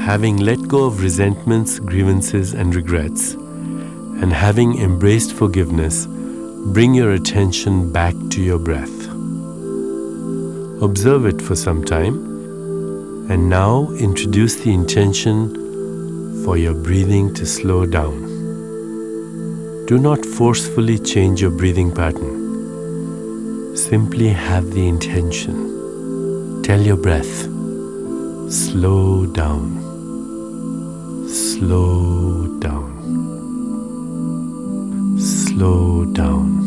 Having let go of resentments, grievances, and regrets, and having embraced forgiveness, bring your attention back to your breath. Observe it for some time, and now introduce the intention for your breathing to slow down. Do not forcefully change your breathing pattern. Simply have the intention. Tell your breath, slow down, slow down, slow down.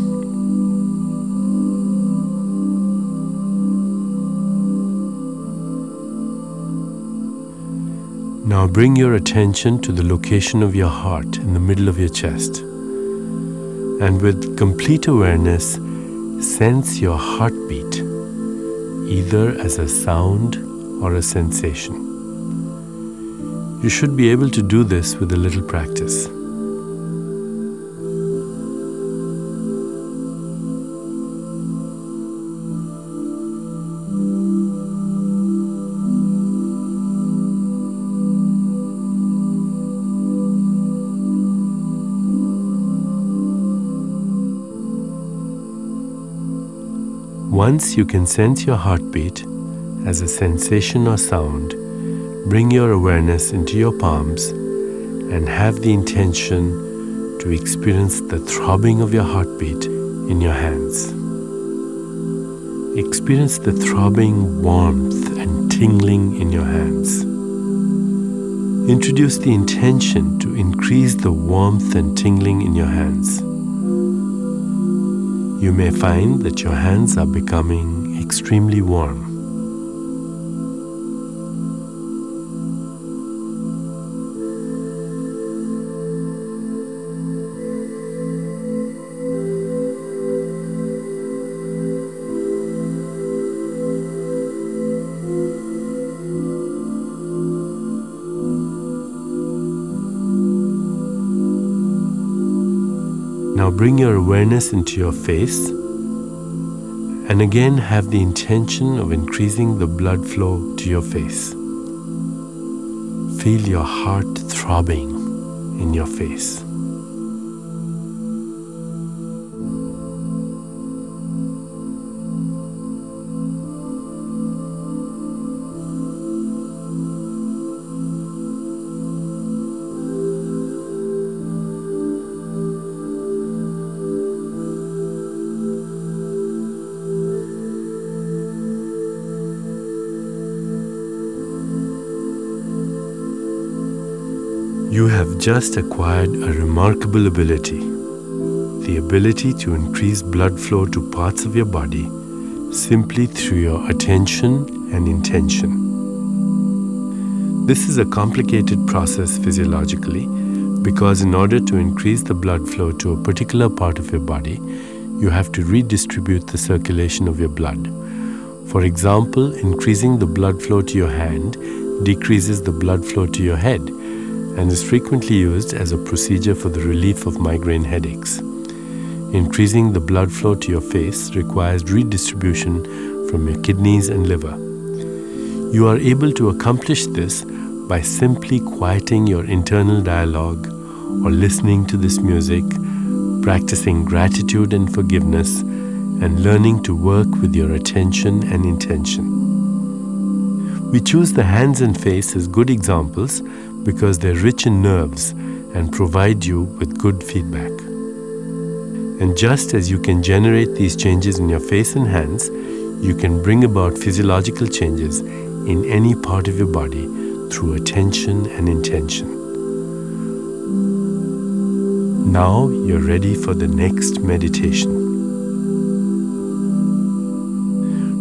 Now bring your attention to the location of your heart in the middle of your chest. And with complete awareness, sense your heartbeat, either as a sound or a sensation. You should be able to do this with a little practice. Once you can sense your heartbeat as a sensation or sound, bring your awareness into your palms and have the intention to experience the throbbing of your heartbeat in your hands. Experience the throbbing warmth and tingling in your hands. Introduce the intention to increase the warmth and tingling in your hands. You may find that your hands are becoming extremely warm. Now bring your awareness into your face and again have the intention of increasing the blood flow to your face. Feel your heart throbbing in your face. You have just acquired a remarkable ability, the ability to increase blood flow to parts of your body simply through your attention and intention. This is a complicated process physiologically because in order to increase the blood flow to a particular part of your body, you have to redistribute the circulation of your blood. For example, increasing the blood flow to your hand decreases the blood flow to your head, and is frequently used as a procedure for the relief of migraine headaches. Increasing the blood flow to your face requires redistribution from your kidneys and liver. You are able to accomplish this by simply quieting your internal dialogue or listening to this music, practicing gratitude and forgiveness, and learning to work with your attention and intention. We choose the hands and face as good examples because they're rich in nerves and provide you with good feedback. And just as you can generate these changes in your face and hands, you can bring about physiological changes in any part of your body through attention and intention. Now you're ready for the next meditation.